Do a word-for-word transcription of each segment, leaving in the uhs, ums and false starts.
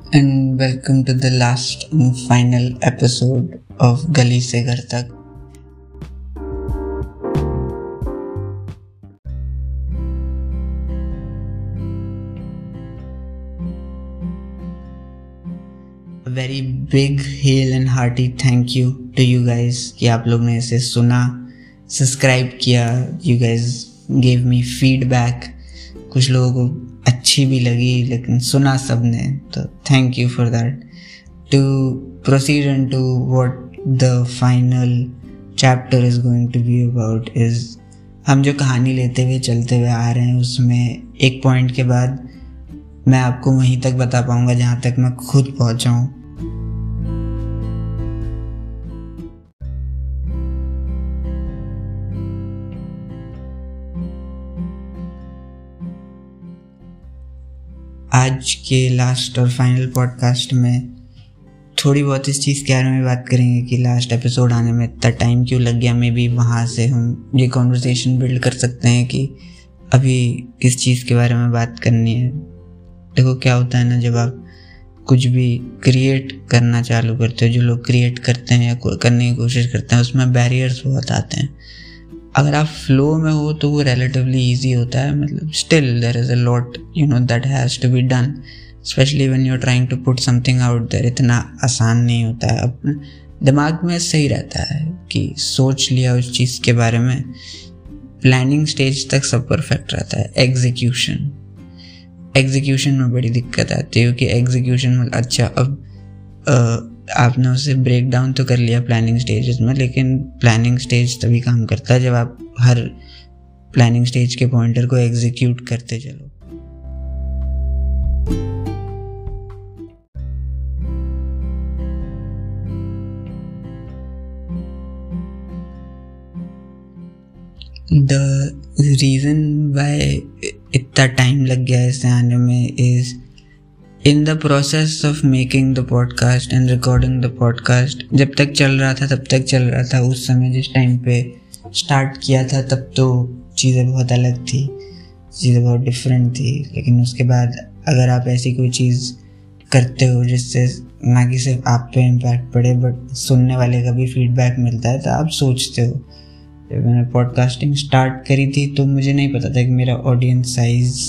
and welcome to the last and final episode of गली से घर तक. A very big, hail and hearty thank you to you guys कि आप लोग ने इसे सुना, सब्सक्राइब किया. You guys gave me feedback. कुछ लोगों को अच्छी भी लगी लेकिन सुना सबने, तो thank you for that. To proceed into what the final chapter is going to be about is, हम जो कहानी लेते हुए चलते हुए आ रहे हैं उसमें एक पॉइंट के बाद मैं आपको वहीं तक बता पाऊँगा जहाँ तक मैं खुद पहुँचा हूँ. आज के लास्ट और फाइनल पॉडकास्ट में थोड़ी बहुत इस चीज़ के बारे में बात करेंगे कि लास्ट एपिसोड आने में इतना टाइम क्यों लग गया. मे बी वहाँ से हम ये कॉन्वर्सेशन बिल्ड कर सकते हैं कि अभी किस चीज़ के बारे में बात करनी है. देखो क्या होता है ना, जब आप कुछ भी क्रिएट करना चालू करते हो, जो लोग क्रिएट करते हैं या करने की कोशिश करते हैं, उसमें बैरियर्स बहुत आते हैं. अगर आप फ्लो में हो तो वो रिलेटिवली इजी होता है. मतलब still there is a lot you know that has to be done, specially when you are trying to put something out there. इतना आसान नहीं होता है. अब दिमाग में सही रहता है कि सोच लिया उस चीज़ के बारे में, प्लानिंग स्टेज तक सब परफेक्ट रहता है. एग्जीक्यूशन एग्जीक्यूशन में बड़ी दिक्कत आती है, क्योंकि एग्जीक्यूशन में अच्छा अब आ, आपने उसे ब्रेक डाउन तो कर लिया प्लानिंग स्टेजेस में, लेकिन प्लानिंग स्टेज तभी काम करता है जब आप हर प्लानिंग स्टेज के पॉइंटर को एग्जीक्यूट करते चलो. द रीज़न वाई इतना टाइम लग गया इसे आने में is in the process of making the podcast and recording the podcast. जब तक चल रहा था तब तक चल रहा था. उस समय जिस टाइम पे स्टार्ट किया था तब तो चीज़ें बहुत अलग थी, चीज़ें बहुत डिफरेंट थी. लेकिन उसके बाद अगर आप ऐसी कोई चीज़ करते हो जिससे ना कि सिर्फ आप पे इम्पैक्ट पड़े बट सुनने वाले का भी फीडबैक मिलता है, तो आप सोचते हो. जब मैंने पॉडकास्टिंग स्टार्ट करी थी तो मुझे नहीं पता था कि मेरा ऑडियंस साइज़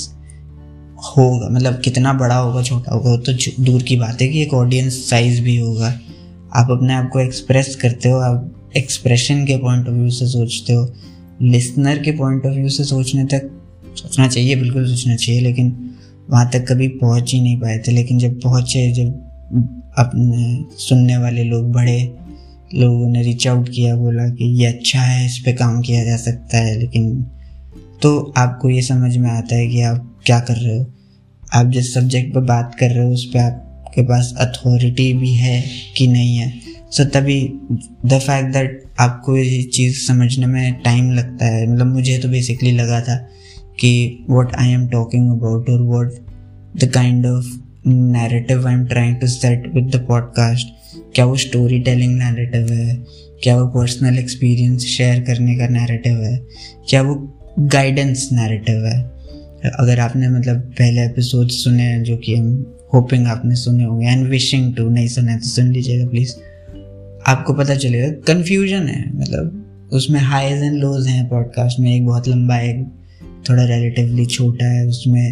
होगा, मतलब कितना बड़ा होगा छोटा होगा, तो दूर की बात है कि एक ऑडियंस साइज भी होगा. आप अपने आप को एक्सप्रेस करते हो, आप एक्सप्रेशन के पॉइंट ऑफ व्यू से सोचते हो. लिसनर के पॉइंट ऑफ व्यू से सोचने तक सोचना चाहिए, बिल्कुल सोचना चाहिए, लेकिन वहाँ तक कभी पहुँच ही नहीं पाए थे. लेकिन जब पहुँचे, जब अपने सुनने वाले लोग बढ़े, लोगों ने रीच आउट किया, बोला कि ये अच्छा है, इस पर काम किया जा सकता है, लेकिन तो आपको ये समझ में आता है कि आप क्या कर रहे हो. आप जिस सब्जेक्ट पर बात कर रहे हो उस पर आपके पास अथॉरिटी भी है कि नहीं है. सो so, तभी द फैक्ट दैट आपको ये चीज़ समझने में टाइम लगता है. मतलब मुझे तो बेसिकली लगा था कि what I am talking about और what the kind of narrative I am trying to set with the podcast, क्या वो स्टोरी टेलिंग नैरेटिव है, क्या वो पर्सनल एक्सपीरियंस शेयर करने का नैरेटिव है, क्या वो गाइडेंस नैरेटिव है. अगर आपने मतलब पहले एपिसोड सुने हैं, जो कि हम होपिंग आपने सुने होंगे, एंड विशिंग टू, नहीं सुने तो सुन लीजिएगा प्लीज़, आपको पता चलेगा कन्फ्यूजन है. मतलब उसमें हाईज एंड लोज हैं. पॉडकास्ट में एक बहुत लंबा है, एक थोड़ा रिलेटिवली छोटा है. उसमें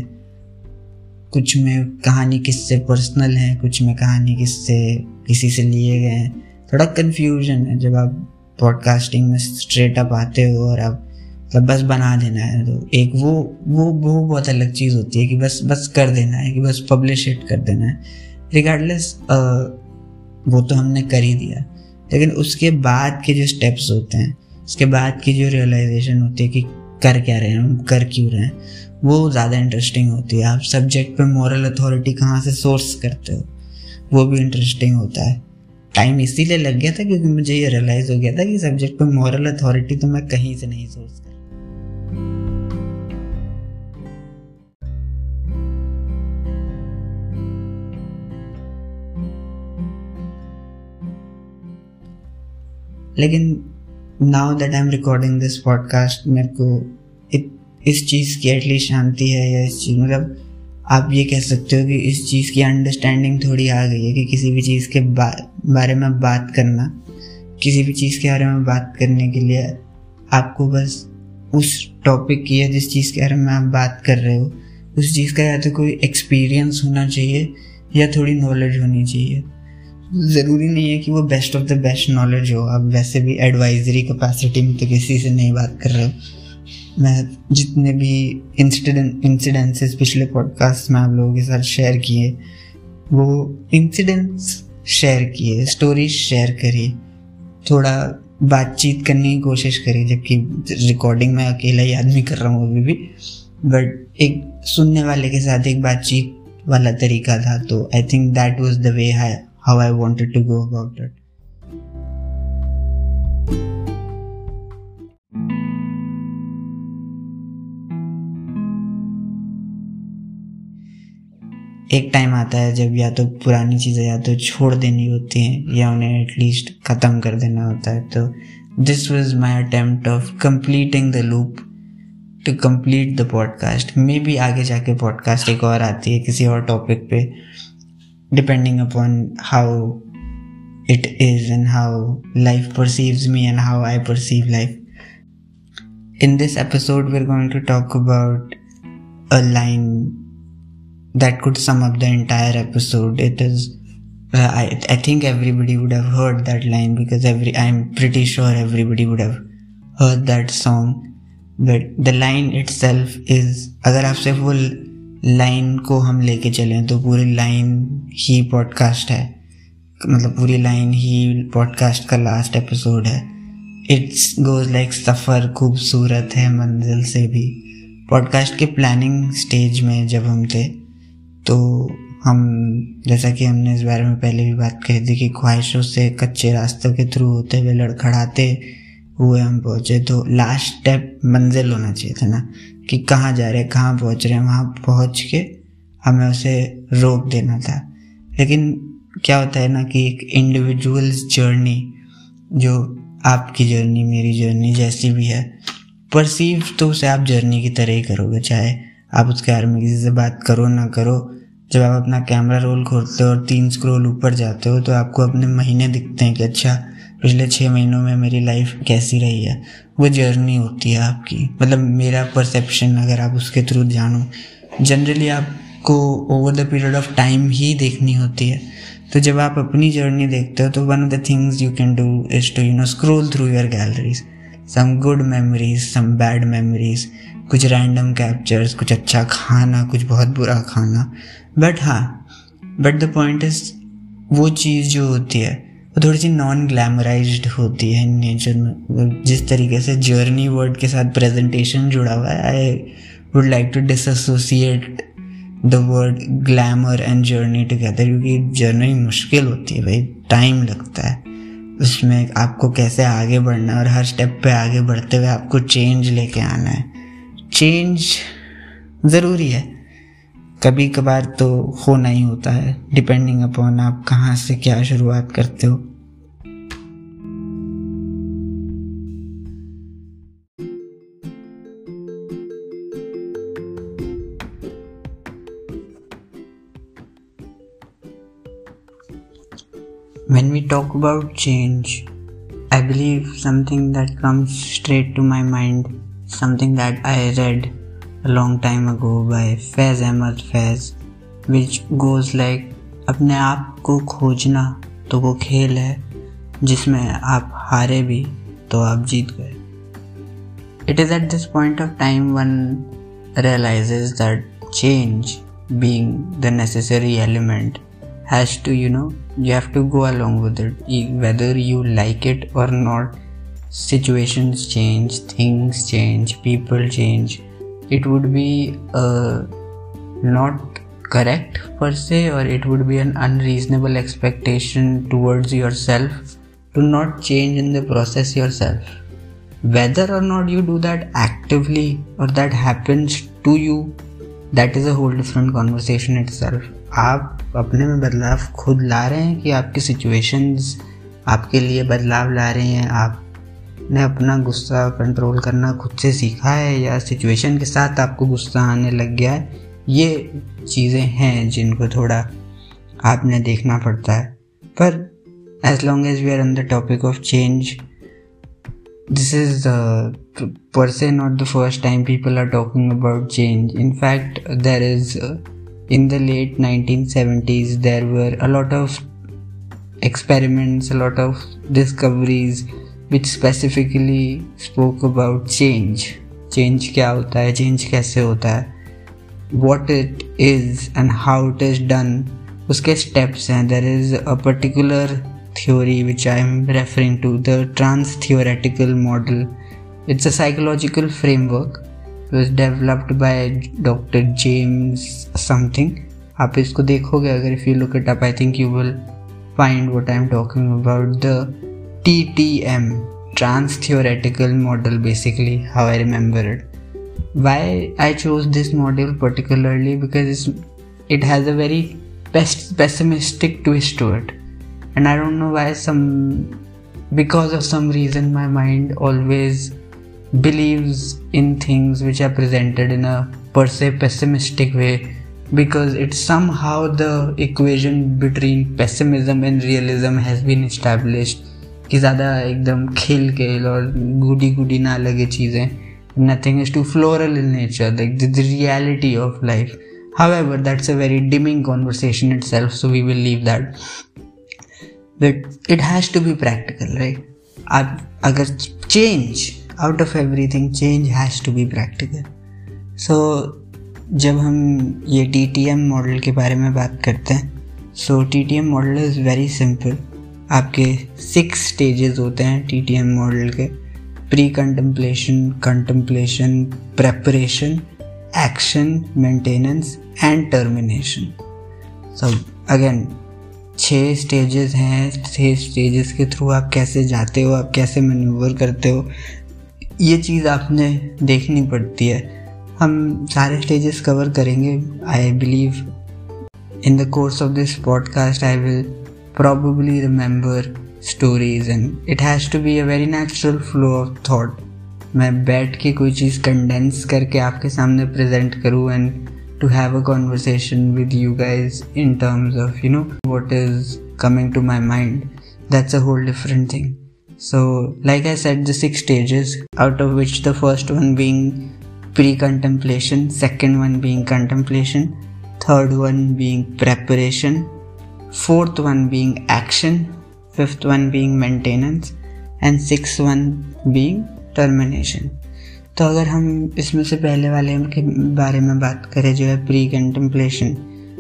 कुछ में कहानी किससे पर्सनल है, कुछ में कहानी किससे किसी से लिए गए हैं. थोड़ा कन्फ्यूजन है. जब आप पॉडकास्टिंग में स्ट्रेट अप आते हो और आप मतलब बस बना देना है, तो एक वो वो वो बहुत अलग चीज़ होती है कि बस बस कर देना है, कि बस पब्लिश इट कर देना है. रिगार्डलेस वो तो हमने कर ही दिया, लेकिन उसके बाद के जो स्टेप्स होते हैं, उसके बाद की जो रियलाइजेशन होती है कि कर क्या रहे हैं हम, कर क्यों रहे हैं, वो ज़्यादा इंटरेस्टिंग होती है. आप सब्जेक्ट पे मॉरल अथॉरिटी कहाँ से सोर्स करते हो, वो भी इंटरेस्टिंग होता है. टाइम इसीलिए लग गया था क्योंकि मुझे ये रियलाइज़ हो गया था कि सब्जेक्ट पे मॉरल अथॉरिटी तो मैं कहीं से नहीं सोर्स कर. लेकिन now that I am recording this podcast, मेरे को इस चीज़ की एटलीस्ट शांति है, या इस चीज़ मतलब आप ये कह सकते हो कि इस चीज़ की अंडरस्टैंडिंग थोड़ी आ गई है कि किसी भी चीज़ के बा, बारे में बात करना, किसी भी चीज़ के बारे में बात करने के लिए आपको बस उस टॉपिक की या जिस चीज़ के बारे में आप बात कर रहे हो उस चीज़ का या तो कोई एक्सपीरियंस होना चाहिए या थोड़ी नॉलेज होनी चाहिए। ज़रूरी नहीं है कि वो best of the best knowledge हो। आप वैसे भी एडवाइजरी कैपेसिटी में तो किसी से नहीं बात कर रहे हो। मैं जितने भी इंसिडेंट इंसिडेंसेस पिछले पॉडकास्ट में आप लोगों के साथ शेयर किए, वो इंसिडेंट्स शेयर किए, स्टोरीज शेयर करी, थोड़ा बातचीत करने की कोशिश करी, जबकि रिकॉर्डिंग में अकेला ही आदमी कर रहा हूँ अभी भी, बट एक सुनने वाले के साथ एक बातचीत वाला तरीका था। तो I think that was the way how I wanted to go about it. एक टाइम आता है जब या तो पुरानी चीज़ें या तो छोड़ देनी होती हैं या उन्हें एटलीस्ट ख़त्म कर देना होता है। तो this was my attempt of completing the loop to complete the podcast. Maybe आगे जाके पॉडकास्ट एक और आती है किसी और टॉपिक पे, depending upon how it is and how life perceives me and how I perceive life. In this episode we are going to talk about a line that could sum up the entire episode. It is uh, I I think everybody would have heard that line because every I'm pretty sure everybody would have heard that song, but the line itself is, अगर आप सिर्फ वो line को हम लेके चलें तो पूरी लाइन ही पॉडकास्ट है, मतलब पूरी लाइन ही पॉडकास्ट का लास्ट एपिसोड है। इट्स गोज लाइक सफ़र खूबसूरत है मंजिल से भी। पॉडकास्ट के प्लानिंग स्टेज में जब हम थे तो हम, जैसा कि हमने इस बारे में पहले भी बात कही थी कि ख्वाहिशों से कच्चे रास्तों के थ्रू होते हुए लड़खड़ाते हुए हम पहुँचे। तो लास्ट स्टेप मंजिल होना चाहिए था ना, कि कहाँ जा रहे हैं, कहाँ पहुँच रहे हैं, वहाँ पहुँच के हमें उसे रोक देना था। लेकिन क्या होता है ना कि एक इंडिविजुअल्स जर्नी, जो आपकी जर्नी मेरी जर्नी जैसी भी है, परसीव तो उसे आप जर्नी की तरह ही करोगे, चाहे आप उसके बारे में किसी से बात करो ना करो। जब आप अपना कैमरा रोल खोलते हो और तीन स्क्रॉल ऊपर जाते हो तो आपको अपने महीने दिखते हैं कि अच्छा पिछले छः महीनों में मेरी लाइफ कैसी रही है। वो जर्नी होती है आपकी, मतलब मेरा परसेप्शन अगर आप उसके थ्रू जानो। जनरली आपको over the period of time ही देखनी होती है। तो जब आप अपनी जर्नी देखते हो तो one of the things you can do is to you know scroll through your galleries, some good memories, some bad memories, कुछ रैंडम कैप्चर्स, कुछ अच्छा खाना, कुछ बहुत बुरा खाना। बट हाँ, बट द पॉइंट इज वो चीज़ जो होती है वो थोड़ी सी नॉन ग्लैमराइज्ड होती है इन नेचर में। जिस तरीके से जर्नी वर्ड के साथ प्रेजेंटेशन जुड़ा हुआ है, I would like to dissociate the word glamour and journey together, क्योंकि जर्नी मुश्किल होती है भाई, टाइम लगता है उसमें। आपको कैसे आगे बढ़ना है और हर स्टेप पे आगे बढ़ते हुए आपको चेंज लेके आना है। चेंज ज़रूरी है, कभी कभार तो होना ही होता है, डिपेंडिंग अपॉन आप कहाँ से क्या शुरुआत करते हो। When we talk about change, I believe something that comes straight to my mind, something that I read a long time ago by Faiz Ahmad Faiz, which goes like, अपने आप को खोजना तो वो खेल है जिसमें आप हारे भी तो आप जीत गए। It is at this point of time one realizes that change, being the necessary element, has to, you know, you have to go along with it, whether you like it or not. Situations change, things change, people change. It would be uh, not correct per se, or it would be an unreasonable expectation towards yourself to not change in the process yourself. Whether or not you do that actively or that happens to you, that is a whole different conversation itself. आप अपने में बदलाव खुद ला रहे हैं कि आपकी situations आपके लिए बदलाव ला रही हैं? आपने अपना गुस्सा कंट्रोल करना खुद से सीखा है, या सिचुएशन के साथ आपको गुस्सा आने लग गया है, ये चीज़ें हैं जिनको थोड़ा आपने देखना पड़ता है. पर as long as we are on the topic of change, this is uh, per se not the first time people are talking about change. In fact, there is uh, in the late nineteen seventies there were a lot of experiments, a lot of discoveries which specifically spoke about change. Change क्या होता है, change कैसे होता है, what it is and how it is done, उसके steps हैं. There is a particular theory which I am referring to, the trans-theoretical model. It's a psychological framework. It was developed by Doctor James something. आप इसको देखोगे अगर, if you look it up, I think you will find what I am talking about. The T T M, trans-theoretical model, basically how I remember it. Why I chose this model particularly, because it has a very pes- pessimistic twist to it. And I don't know why, some because of some reason my mind always believes in things which are presented in a per se pessimistic way, because it's somehow the equation between pessimism and realism has been established कि ज़्यादा एकदम खिल खेल और गुडी गुडी ना लगे चीज़ें. Nothing is too floral in nature, like the, the reality of life. However, that's a very dimming conversation itself, so we will leave that. But it has to be practical, right? आप अगर change out of everything, change has to be practical. So जब हम ये T T M model के बारे में बात करते हैं, so T T M model is very simple. आपके सिक्स स्टेजेस होते हैं T T M मॉडल के: pre contemplation, contemplation, preparation, action, maintenance and termination. So again छः स्टेजेस हैं. छः स्टेजेस के थ्रू आप कैसे जाते हो, आप कैसे मैन्यूवर करते हो, ये चीज़ आपने देखनी पड़ती है. हम सारे स्टेजेस कवर करेंगे. I believe in the course of this podcast I will probably remember stories, and it has to be a very natural flow of thought. मैं बैठ के कोई चीज़ कंडेंस करके आपके सामने प्रेजेंट करूँ and to have a conversation with you guys in terms of, you know, what is coming to my mind. That's a whole different thing. So like I said, the six stages, out of which the first one being pre-contemplation, second one being contemplation, third one being preparation, fourth one being action, fifth one being maintenance and sixth one being termination. तो अगर हम इसमें से पहले वाले के बारे में बात करें जो है प्री कंटेम्पलेशन,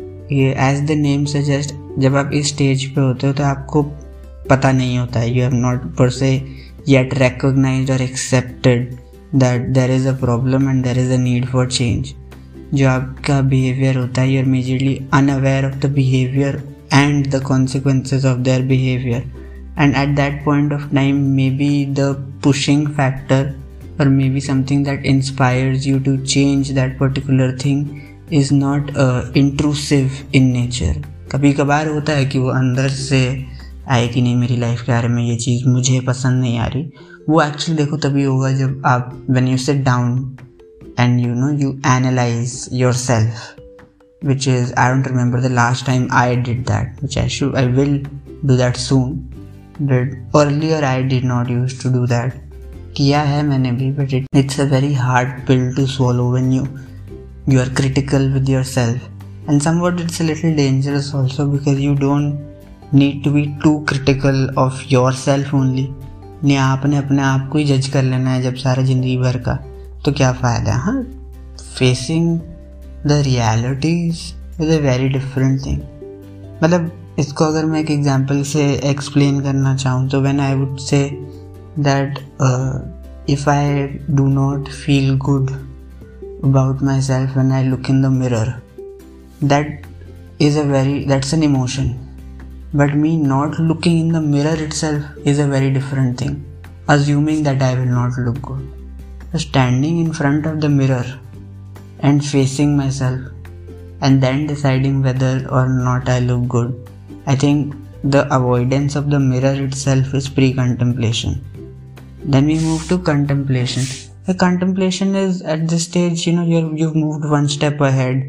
ये एज द नेम सजेस्ट, जब आप इस स्टेज पे होते हो तो आपको पता नहीं होता है, you have not per yet recognised और accepted that there is a problem and there is a need for change. जो आपका बिहेवियर होता है, you are majorly unaware of the behaviour and the consequences of their behavior, and at that point of time maybe the pushing factor or maybe something that inspires you to change that particular thing is not uh, intrusive in nature. कभी कभार होता है कि वो अंदर से आए कि नहीं, मेरी लाइफ के बारे में ये चीज़ मुझे पसंद नहीं आ रही. वो एक्चुअली देखो तभी होगा जब आप when you sit down and you know you analyze yourself, which is, I don't remember the last time I did that, which I should, I will do that soon, but earlier I did not used to do that. किया है मैंने भी, but it, it's a very hard pill to swallow when you you are critical with yourself, and somewhat it's a little dangerous also because you don't need to be too critical of yourself only. नहीं, आपने अपने आप को ही जज कर लेना है जब सारा जिंदगी भर का, तो क्या फ़ायदा. हाँ, facing the realities is a very different thing. मतलब इसको अगर मैं एक एग्जांपल से एक्सप्लेन करना चाहूँ तो when I would say that uh, if I do not feel good about myself when I look in the mirror, that is a very, that's an emotion. But me not looking in the mirror itself is a very different thing. Assuming that I will not look good. Standing in front of the mirror and facing myself and then deciding whether or not I look good, I think the avoidance of the mirror itself is pre-contemplation. Then we move to contemplation. The contemplation is at this stage, you know, you're, you've moved one step ahead.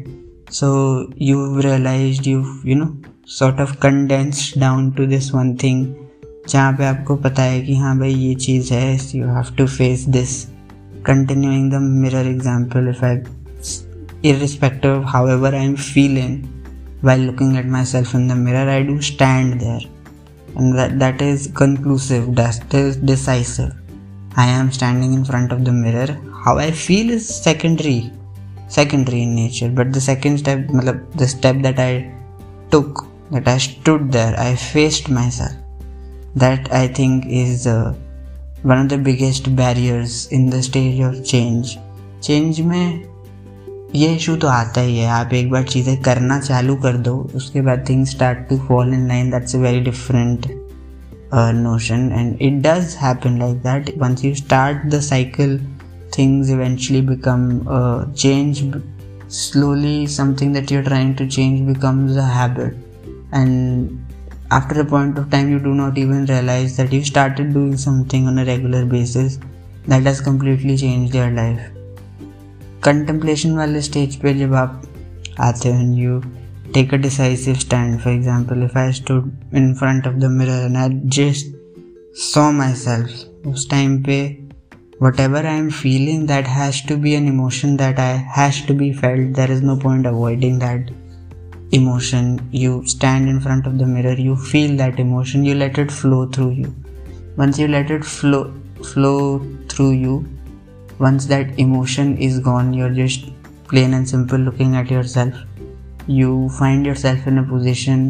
So you've realized you've you know sort of condensed down to this one thing जहाँ पे आपको पता है कि हाँ भाई ये चीज़ है, you have to face this. Continuing the mirror example, if I, irrespective of however I am feeling while looking at myself in the mirror, I do stand there, and that that is conclusive, that is decisive. I am standing in front of the mirror. How I feel is secondary, secondary in nature. But the second step, मतलब the step that I took, that I stood there, I faced myself. That I think is uh, one of the biggest barriers in the stage of change. Change में ये issue तो आता ही है, आप एक बार चीज़ें करना चालू कर दो, उसके बाद things start to fall in line. That's a very different uh, notion, and it does happen like that. Once you start the cycle, things eventually become uh, change. Slowly, something that you're trying to change becomes a habit, and after a point of time, you do not even realize that you started doing something on a regular basis that has completely changed your life. Contemplation वाले stage पे जब आप आते हो and you take a decisive stand. For example, if I stood in front of the mirror and I just saw myself, उस time पे whatever I am feeling, that has to be an emotion that I has to be felt. There is no point avoiding that emotion. You stand in front of the mirror, you feel that emotion, you let it flow through you. Once you let it flow flow through you, once that emotion is gone, you're just plain and simple looking at yourself. You find yourself in a position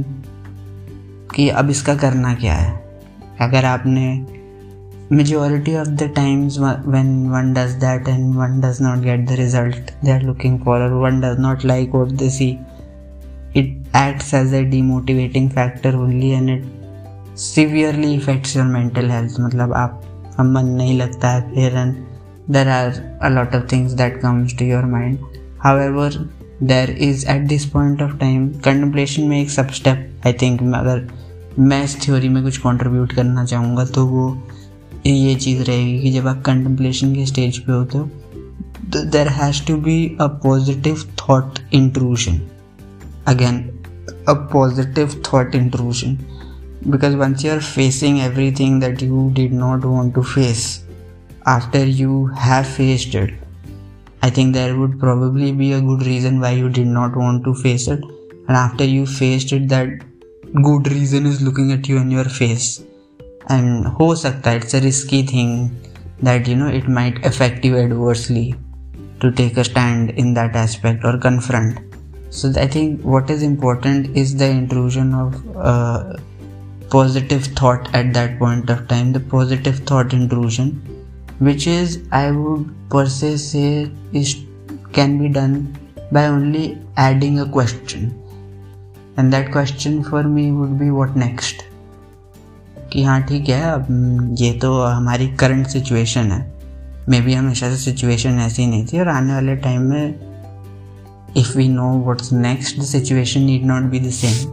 कि अब इसका करना क्या है. अगर आपने majority of the times when one does that and one does not get the result they are looking for, or one does not like what they see, it acts as a demotivating factor only, and it severely affects your mental health. मतलब आप मन नहीं लगता है फिर, and there are a lot of things that comes to your mind. However, there is at this point of time contemplation में एक सब step, I think अगर मैं इस थ्योरी में कुछ contribute करना चाहूँगा तो वो ये चीज़ रहेगी कि जब आप contemplation के stage पे होते हो, there has to be a positive thought intrusion. Again, a positive thought intrusion, because once you are facing everything that you did not want to face, after you have faced it, I think there would probably be a good reason why you did not want to face it, and after you faced it, that good reason is looking at you in your face. And ho sakta, it's a risky thing that you know it might affect you adversely to take a stand in that aspect or confront. So I think what is important is the intrusion of uh, positive thought at that point of time, the positive thought intrusion, which is, I would per se say, is can be done by only adding a question. And that question for me would be what next? कि हाँ ठीक है, अब ये तो हमारी current situation है, may be हमेशा से सिचुएशन ऐसी नहीं थी, और आने वाले टाइम में if we know what's next, the situation need not be the same.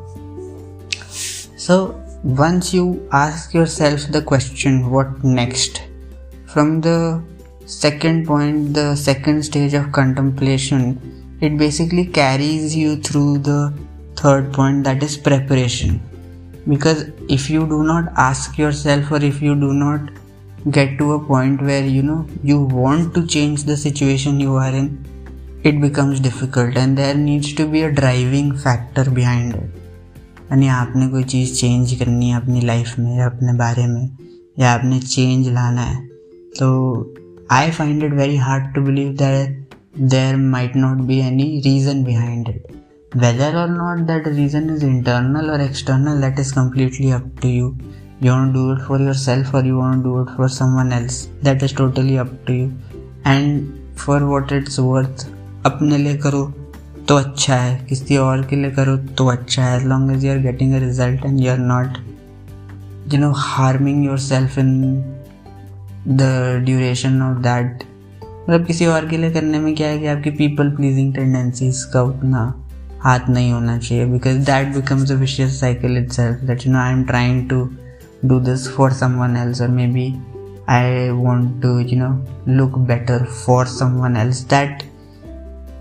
So once you ask yourself the question what next, from the second point, the second stage of contemplation, it basically carries you through the third point, that is preparation. Because if you do not ask yourself, or if you do not get to a point where you know you want to change the situation you are in, it becomes difficult, and there needs to be a driving factor behind it. यानी आपने कोई चीज़ change करनी है अपनी life में या अपने बारे में, या आपने चेंज लाना है, तो I find it very hard to believe that there might not be any reason behind it. Whether or not that reason is internal or external, that is completely up to you. You want to do it for yourself or you want to do it for someone else, that is totally up to you. And for what it's worth, अपने लिए करो तो अच्छा है, किसी और के लिए करो तो अच्छा है, as long as you are getting a result and you are not you know harming yourself in the duration of that. मतलब किसी और के लिए करने में क्या है कि आपकी people pleasing tendencies का उतना हाथ नहीं होना चाहिए, because that becomes a vicious cycle itself, that you know I am trying to do this for someone else, or maybe I want to you know look better for someone else. That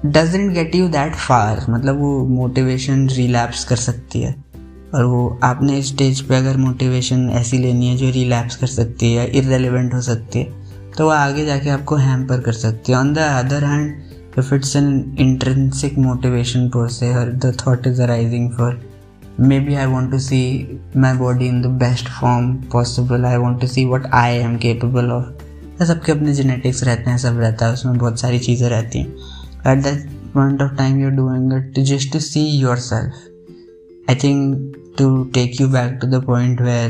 doesn't get you that far. मतलब वो motivation relapse कर सकती है, और वो आपने इस stage पे अगर मोटिवेशन ऐसी लेनी है जो रिलैप्स कर सकती है, इररेलेवेंट हो सकती है, तो वो आगे जाके आपको हैम्पर कर सकती है. On the other hand, if it's an intrinsic motivation per se, or the thought is arising for maybe I want to see my body in the best form possible, I want to see what I am capable of. तो सबके अपने genetics रहते हैं, सब रहता है, उसमें बहुत सारी चीज़ें रहती हैं. At that point of time you're doing it to just to see yourself. I think to take you back to the point where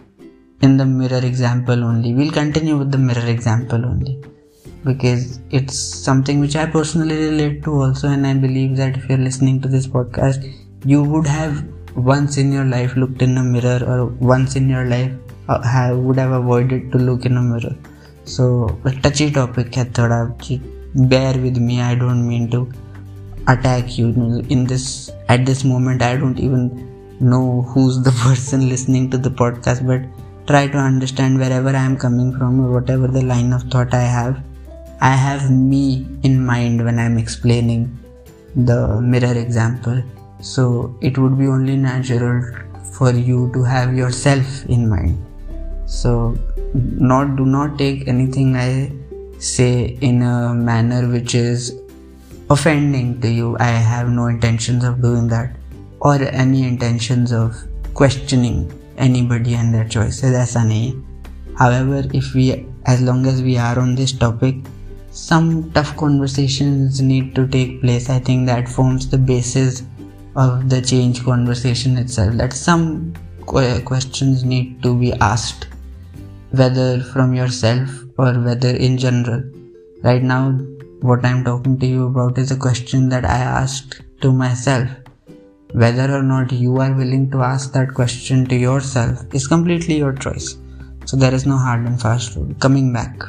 in the mirror example only, we'll continue with the mirror example only, because it's something which I personally relate to also, and I believe that if you're listening to this podcast, you would have once in your life looked in a mirror, or once in your life uh, have, would have avoided to look in a mirror. So a touchy topic है थोड़ा, bear with me. I don't mean to attack you in this at this moment. I don't even know who's the person listening to the podcast, but try to understand wherever I am coming from, or whatever the line of thought I have. I have me in mind when I am explaining the mirror example. So it would be only natural for you to have yourself in mind. So not do not take anything I say in a manner which is offending to you. I have no intentions of doing that, or any intentions of questioning anybody and their choices. ऐसा नहीं है. However, if we, as long as we are on this topic, some tough conversations need to take place. I think that forms the basis of the change conversation itself, that some questions need to be asked, whether from yourself or whether in general. Right now, what I'm talking to you about is a question that I asked to myself. Whether or not you are willing to ask that question to yourself is completely your choice. So there is no hard and fast rule. Coming back,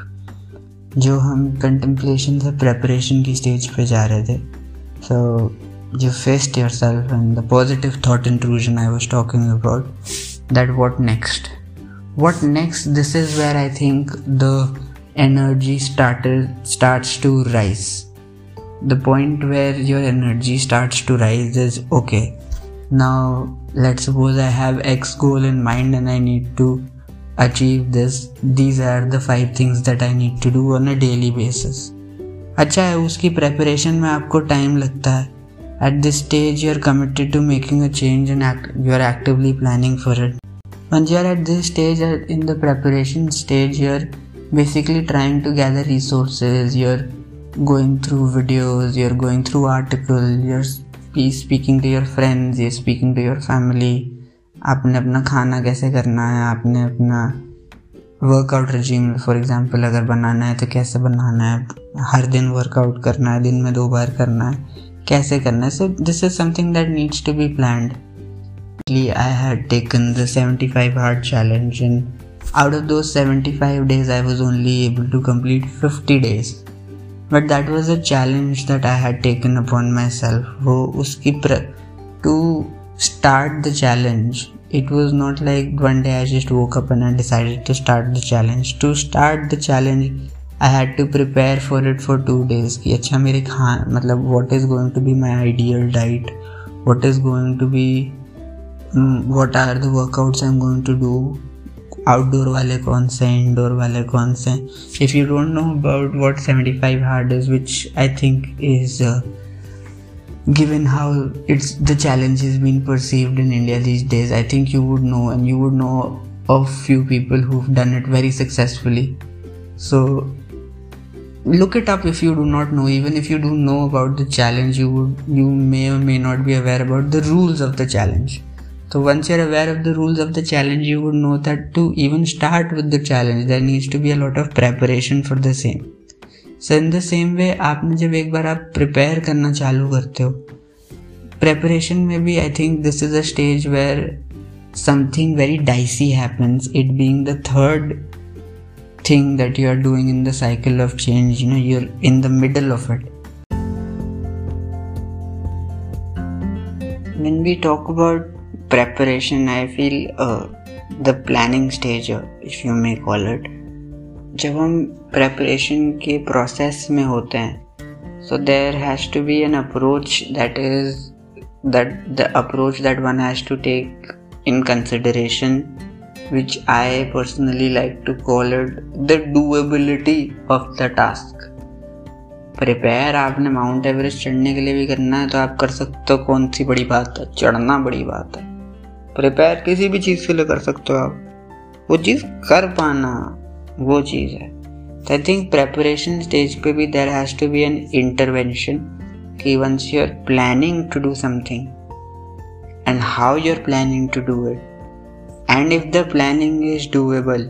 जो हम contemplation से preparation की stage पे जा रहे थे, so you faced yourself and the positive thought intrusion I was talking about, that what next? What next? This is where I think the energy started starts to rise. The point where your energy starts to rise is, okay, now let's suppose I have X goal in mind and I need to achieve this. These are the five things that I need to do on a daily basis. अच्छा है, उसकी preparation में आपको time लगता है. At this stage you are committed to making a change and act, you are actively planning for it. Once you are at this stage, in the preparation stage, you are basically trying to gather resources, you are going through videos, you are going through articles, you are speaking to your friends, you are speaking to your family. आपने अपना खाना कैसे करना है, आपने अपना workout regime for example अगर बनाना है तो कैसे बनाना है, हर दिन वर्कआउट करना है, दिन में दो बार करना है, कैसे करना है. So this is something that needs to be planned. I had taken the seventy-five hard challenge, and out of those seventy-five days I was only able to complete fifty days. But that was a challenge that I had taken upon myself. वो उसकी प्र to start the challenge, it was not like one day I just woke up and I decided to start the challenge. To start the challenge, I had to prepare for it for two days. कि अच्छा मेरे खान मतलब what is going to be my ideal diet, what is going to be what are the workouts I'm going to do, outdoor वाले कौन से, indoor वाले कौन से. If you don't know about what seventy-five hard is, which I think is uh, given how it's the challenge is being perceived in India these days, I think you would know, and you would know of few people who've done it very successfully. So look it up if you do not know. Even if you do know about the challenge, you would you may or may not be aware about the rules of the challenge. So once you're aware of the rules of the challenge, you would know that to even start with the challenge, there needs to be a lot of preparation for the same. So in the same way, आपने जब एक बार आप prepare करना चालू करते हो, preparation में भी I think this is a stage where something very dicey happens. It being the third thing that you are doing in the cycle of change, you know, you're in the middle of it. When we talk about preparation, I feel uh, the planning stage, if you may call it, जब हम preparation के process में होते हैं, So there has to be an approach that is that the approach that one has to take in consideration, which I personally like to call it the doability of the task. Prepare आपने Mount Everest चढ़ने के लिए भी करना है तो आप कर सकते हो, कौन सी बड़ी बात है, चढ़ना बड़ी बात है। प्रिपेयर किसी भी चीज़ के लिए कर सकते हो आप, वो चीज़ कर पाना वो चीज़ है। तो आई थिंक प्रेपरेशन स्टेज पे भी there has to be an intervention कि once you are planning to do something and how you are planning to do it and if the planning is doable,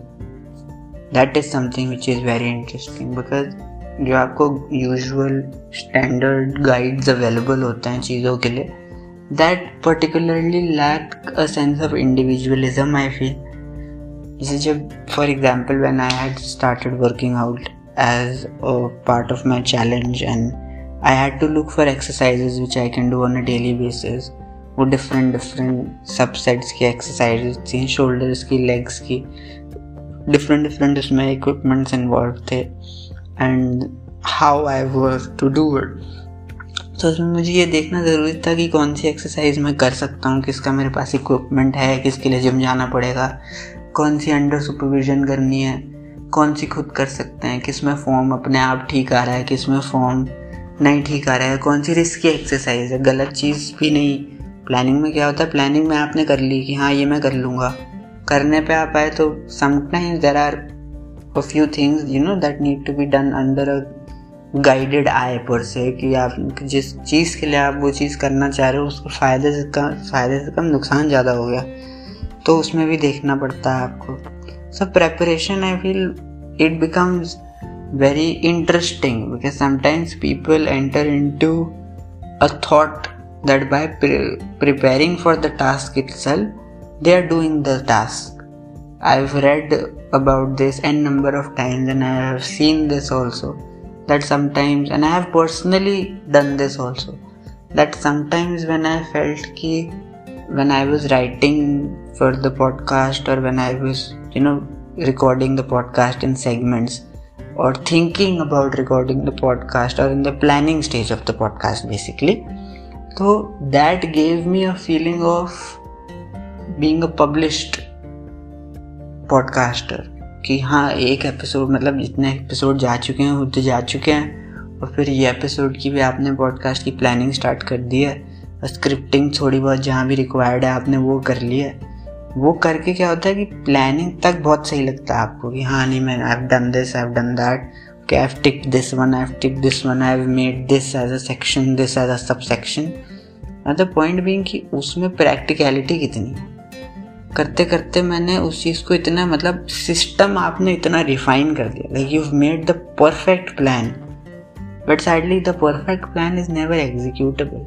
that is something which is very interesting. Because जो आपको usual standard guides available होते हैं चीज़ों के लिए, that particularly lack a sense of individualism I feel. जैसे जब for example when I had started working out as a part of my challenge and I had to look for exercises which I can do on a daily basis. वो different different subsets की exercises थी, shoulders की, legs की, different different उसमें equipments involve थे and how I work to do it. तो उसमें मुझे ये देखना ज़रूरी था कि कौन सी एक्सरसाइज मैं कर सकता हूँ, किसका मेरे पास इक्विपमेंट है, किसके लिए जिम जाना पड़ेगा, कौन सी अंडर सुपरविजन करनी है, कौन सी खुद कर सकते हैं, किस में फॉर्म अपने आप ठीक आ रहा है, किस में फॉर्म नहीं ठीक आ रहा है, कौन सी रिस्की एक्सरसाइज है, गलत चीज़ भी नहीं। प्लानिंग में क्या होता है, प्लानिंग में आपने कर ली कि हाँ ये मैं कर लूँगा, करने पे आप आए तो sometimes there are a few things you know that need to be done under a guided eye per se, कि आप जिस चीज़ के लिए आप वो चीज़ करना चाह रहे हो उसको फ़ायदे से कम फ़ायदे से कम नुकसान ज़्यादा हो गया तो उसमें भी देखना पड़ता है आपको। So preparation I feel it becomes very interesting because sometimes people enter into a thought that by pre- preparing for the task itself they are doing the task. I've read about this n number of times and I have seen this also, that sometimes, and I have personally done this also, that sometimes when I felt ki when I was writing for the podcast or when I was you know recording the podcast in segments or thinking about recording the podcast or in the planning stage of the podcast basically, so that gave me a feeling of being a published podcaster कि हाँ एक episode मतलब जितने episode जा चुके हैं वो तो जा चुके हैं और फिर ये एपिसोड की भी आपने पॉडकास्ट की प्लानिंग स्टार्ट कर दी है, स्क्रिप्टिंग थोड़ी बहुत जहाँ भी रिक्वायर्ड है आपने वो कर लिया है। वो करके क्या होता है कि प्लानिंग तक बहुत सही लगता है आपको कि हाँ नहीं मैंने I have done this, I have done that, okay, I have ticked this one, I have ticked this one, I have made this as a section, this as a subsection. And the point being कि उसमें practicality कितनी है, करते करते मैंने उस चीज़ को इतना मतलब सिस्टम आपने इतना रिफाइन कर दिया, like you have made the perfect plan but sadly the perfect plan is never executable.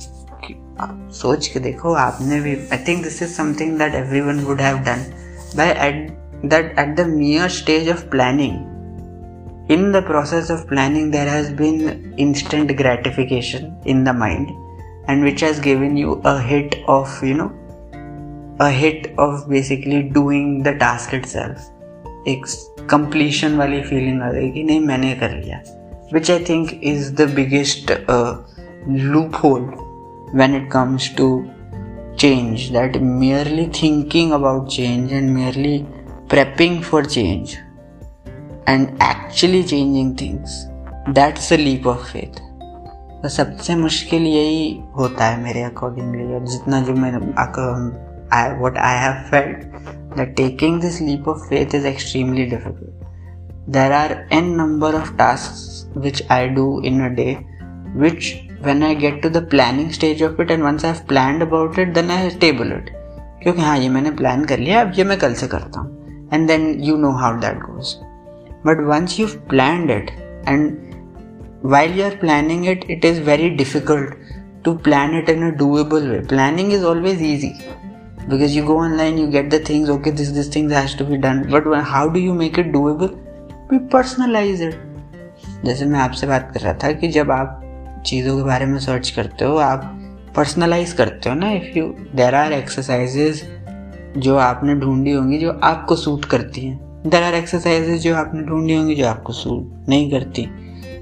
सोच के देखो आपने भी, I think this is something that everyone would have done by at that at the mere stage of planning. In the process of planning there has been instant gratification in the mind and which has given you a hit of you know a hit of basically doing the task itself. एक completion वाली feeling आ गई कि नहीं मैंने कर लिया, which I think is the biggest uh, loophole when it comes to change, that merely thinking about change and merely prepping for change and actually changing things, that's a leap of faith. तो सबसे मुश्किल यही होता है मेरे accordingly, और जितना जो मैंने what I have felt that taking this leap of faith is extremely difficult. There are n number of tasks which I do in a day, which when I get to the planning stage of it and once I've planned about it, then I table it. क्योंकि हाँ ये मैंने plan कर लिया, अब ये मैं कल से करता हूँ, and then you know how that goes. But once you've planned it, and while you're planning it, it is very difficult to plan it in a doable way. Planning is always easy because you go online, you get the things, okay, this this thing has to be done. But when, how do you make it doable? We personalize it. जैसे मैं आपसे बात कर रहा था कि जब आप चीज़ों के बारे में सर्च करते हो, आप पर्सनलाइज करते हो ना. If you there are exercises जो आपने ढूंढी होंगी जो आपको सूट करती हैं, देयर आर एक्सरसाइजेज जो आपने ढूंढी होंगी जो आपको सूट नहीं करती.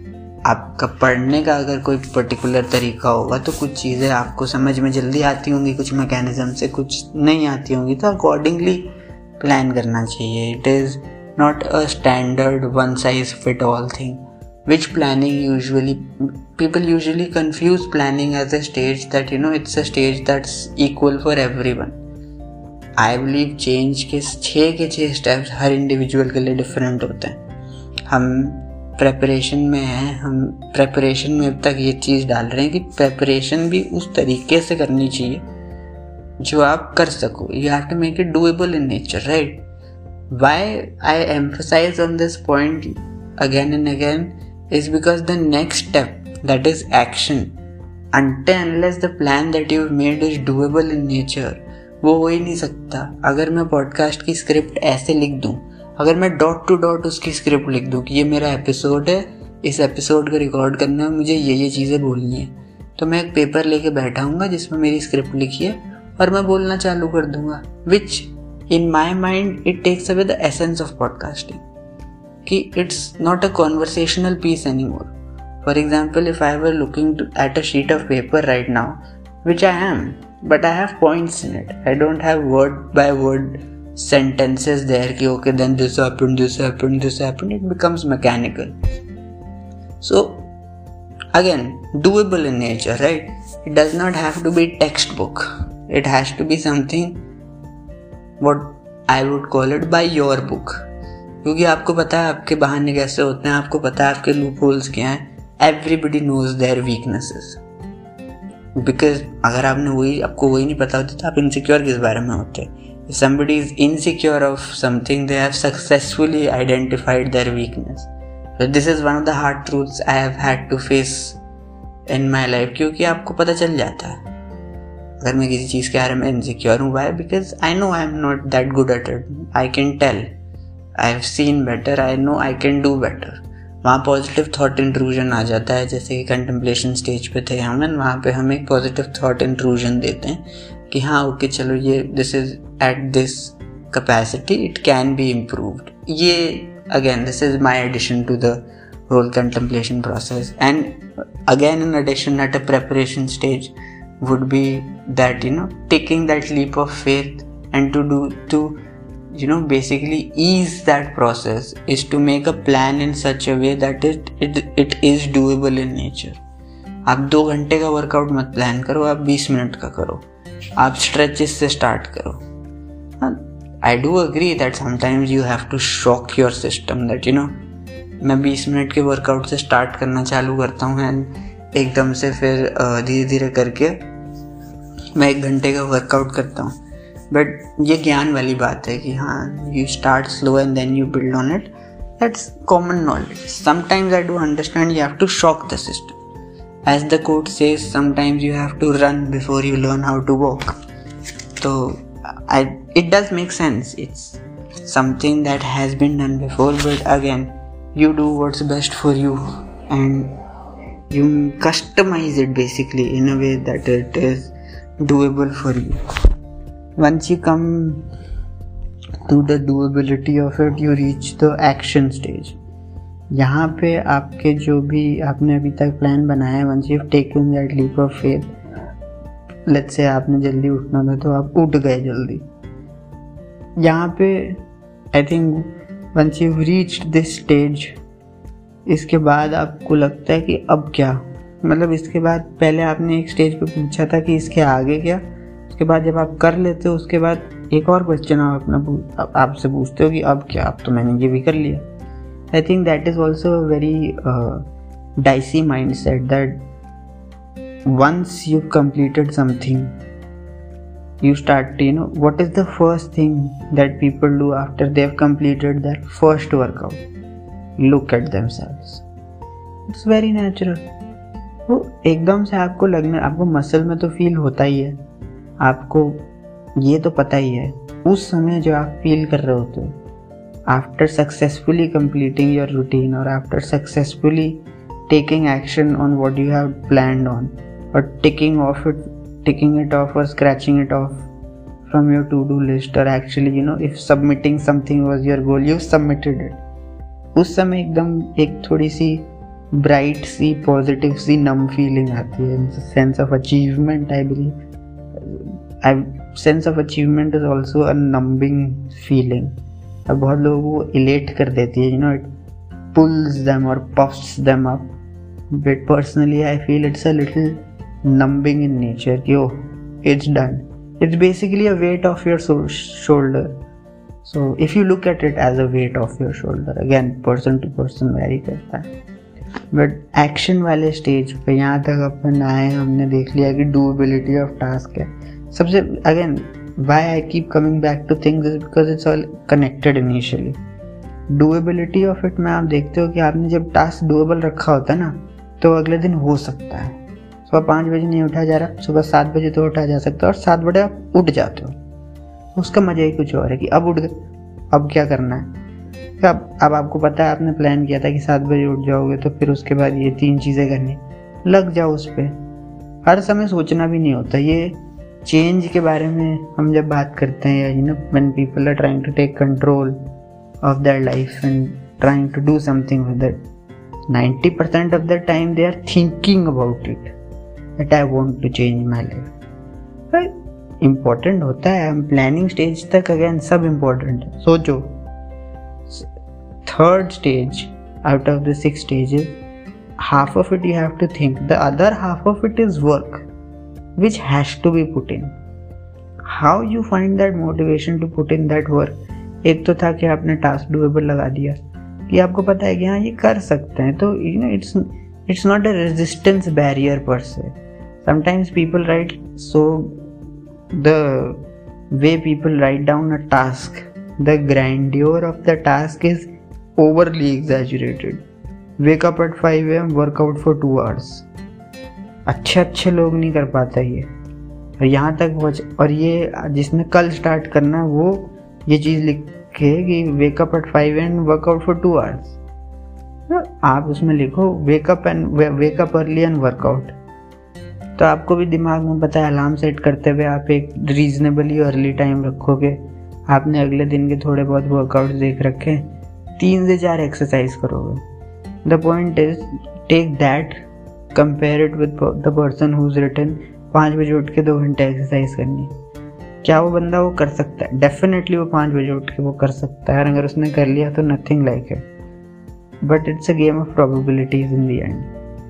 आपका पढ़ने का अगर कोई पर्टिकुलर तरीका होगा तो कुछ चीज़ें आपको समझ में जल्दी आती होंगी, कुछ मैकेनिज्म से कुछ नहीं आती होंगी, तो अकॉर्डिंगली प्लान करना चाहिए. It is not a standard one size fit all thing, which planning usually people usually confuse planning as a stage that you know it's a stage that's equal for everyone. I believe change के छः के छः steps हर individual के लिए different होते हैं. हम preparation में हैं, हम preparation में अब तक ये चीज़ डाल रहे हैं कि preparation भी उस तरीके से करनी चाहिए जो आप कर सको. You have to make it doable in nature, right? Why I emphasize on this point again and again is because the next step, that is action, until unless the plan that you've made is doable in nature, वो हो ही नहीं सकता. अगर मैं podcast की script ऐसे लिख दूँ, अगर मैं डॉट टू डॉट उसकी स्क्रिप्ट लिख दूँ कि ये मेरा एपिसोड है, इस एपिसोड को रिकॉर्ड करना है, मुझे ये ये चीज़ें बोलनी है, तो मैं एक पेपर लेके बैठा हूँगा जिसमें मेरी स्क्रिप्ट लिखी है और मैं बोलना चालू कर दूँगा, which in my mind it takes away the essence of podcasting, कि it's not a conversational piece anymore. For example, if I were looking to, at a sheet of paper right now, which I am, but I have points in it. I don't have word by word sentences there ki okay then this happened, this happened, this happened. It becomes mechanical. So again, doable in nature, right? It does not have to be textbook. It has to be something what I would call it by your book. क्योंकि आपको पता है आपके बहाने कैसे होते हैं, आपको पता है आपके लूप होल्स क्या हैं. Everybody knows their weaknesses, because अगर आपने वही आपको वही नहीं पता होती तो आप इनसिक्योर किस बारे में होते. If somebody is insecure of something, they have successfully identified their weakness. This is one of the hard truths I have had to face in my life, क्योंकि आपको पता चल जाता है अगर मैं किसी चीज़ के बारे में इनसिक्योर हूँ. Why? Because I know I am not that good at it. I can tell, I have seen better, I know I can do better. वहाँ पॉजिटिव थॉट इंट्रूजन आ जाता है. जैसे कि कंटेम्पलेशन स्टेज पे थे हम, वहाँ पे हम एक पॉजिटिव थॉट इंट्रूजन देते हैं कि हाँ ओके चलो ये this is at this capacity, it can be improved. ये again this is my addition to the whole contemplation process. And again in addition at a preparation stage would be that you know taking that leap of faith and to do to you know basically ease that process is to make a plan in such a way that it it, it is doable in nature. आप दो घंटे का workout मत plan करो, आप बीस minute का करो, आप स्ट्रेचेस से स्टार्ट करो. I do agree that sometimes you have to shock your system that you know मैं बीस मिनट के वर्कआउट से स्टार्ट करना चालू करता हूँ एंड एकदम से फिर धीरे धीरे करके मैं एक घंटे का वर्कआउट करता हूँ. बट ये ज्ञान वाली बात है कि हाँ you start slow and then you build on it. That's common knowledge. Sometimes I do understand you have to shock the system. As the quote says sometimes you have to run before you learn how to walk. तो I it does make sense. It's something that has been done before, but again you do what's best for you and you customize it basically in a way that it is doable for you. Once you come to the doability of it, you reach the action stage. यहाँ पे आपके जो भी आपने अभी तक plan बनाया है, once you've taken that leap of faith, let's say आपने जल्दी उठना था तो आप उठ गए जल्दी. यहाँ पे I think once you've reached this stage, इसके बाद आपको लगता है कि अब क्या, मतलब इसके बाद पहले आपने एक स्टेज पे पूछा था कि इसके आगे क्या, उसके बाद जब आप कर लेते हो उसके बाद एक और क्वेश्चन आप अपना आपसे पूछते हो कि अब क्या, अब तो मैंने ये भी कर लिया. I think that is also a very dicey mindset that once you completed something you start, you know, what is the first thing that people do after they have completed their first workout? Look at themselves. It's very natural. वो एकदम से आपको लगने, आपको muscle में तो feel होता ही है, आपको ये तो पता ही है उस समय जो आप फील कर रहे होते हो after successfully completing your routine और after successfully taking action on what you have planned on और ticking off it ticking it off or scratching it off from your to-do list, or actually you know if submitting something was your goal, you submitted it. उस समय एकदम एक थोड़ी सी bright सी positive सी numb feeling आती है, sense of achievement. I believe I sense of achievement is also a numbing feeling. अब बहुत लोगों को इलेट कर देती है, you know, it pulls them और puffs them up, but personally I feel it's a little numbing in nature कि oh it's done. It's basically a weight off your so- shoulder. So if you look at it as a weight off your shoulder, again person to person vary करता है, but action वाले stage पे यहाँ तक अपन आए, हमने देख लिया कि doability of task है सबसे। again why I keep coming back to things is because it's all connected initially. doability of it में आप देखते हो कि आपने जब task doable रखा होता है ना, तो अगले दिन हो सकता है। सुबह पाँच बजे नहीं उठा जा रहा, सुबह सात बजे तो उठा जा सकता है, और सात बजे आप उठ जाते हो, उसका मजा ही कुछ और है कि अब उठ गए, अब क्या करना है। अब अब आपको पता है, आपने प्लान किया था कि सात बजे उठ जाओगे, तो फिर उसके बाद ये तीन चीज़ें करनी, लग जाओ उस पर। हर समय सोचना भी नहीं होता। ये चेंज के बारे में हम जब बात करते हैं, you know, when people are trying to take control of their life and trying to do something with it, ninety percent of the time they are thinking about it that I want to change my life. But important होता है, हम planning stage तक again सब important है। सोचो, third stage out of the six stages, half of it you have to think, the other half of it is work which has to be put in. How you find that motivation to put in that work? एक तो था कि आपने task doable लगा दिया कि आपको पता है कि हाँ ये कर सकते हैं, तो you know it's it's not a resistance barrier per. Sometimes people write, so the way people write down a task, the grandeur of the task is overly exaggerated. Wake up at five a m, work out for two hours. अच्छे अच्छे लोग नहीं कर पाता ये, और यहाँ तक पहुँच, और ये जिसने कल स्टार्ट करना है वो ये चीज़ लिखे कि wake up at five a m and work out for two hours. आप उसमें लिखो wake up and wake up early and work out, तो आपको भी दिमाग में पता है, अलार्म सेट करते हुए आप एक रीजनेबली अर्ली टाइम रखोगे, आपने अगले दिन के थोड़े बहुत वर्कआउट देख रखे, तीन से चार एक्सरसाइज करोगे। The point is take that, compare it with the person who is written पाँच बजे उठ के दो घंटे एक्सरसाइज करनी। क्या वो बंदा वो कर सकता है? डेफिनेटली वो पाँच बजे उठ के वो कर सकता है, और अगर उसने कर लिया तो nothing like it, but it's a game of probabilities in the end.